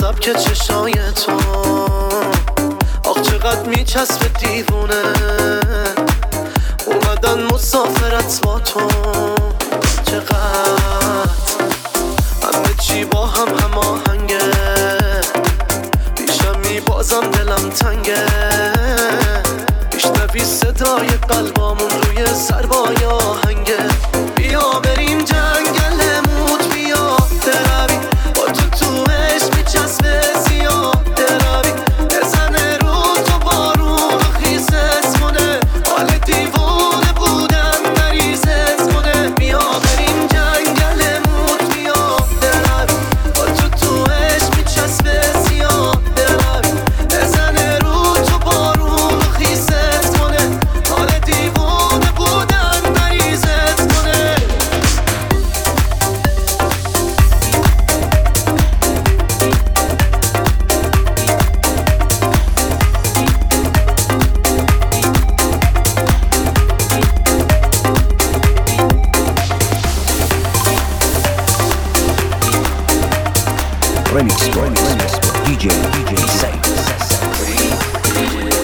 سبک چشای تو، آخ چقدر میچسب دیوونه، اومدن مسافرت با تو، چقدر همه چی با هم هماهنگه، بیشم بازم دلم تنگه، میشنوی صدای قلبامون روی سربای آهنگه. بیا بریم جنگل موت، بیا برویم با تو عشق میچسبه زیاد، برویم بزنه رو تو بارون خیزت کنه، حال دیوونه بودن مریضت کنه. بیا بریم جنگل موت، بیا برویم با تو عشق میچسبه زیاد، برویم بزنه رو تو بارون خیزت کنه، حال دیوونه بودن مریضت کنه. Remix DJ Say.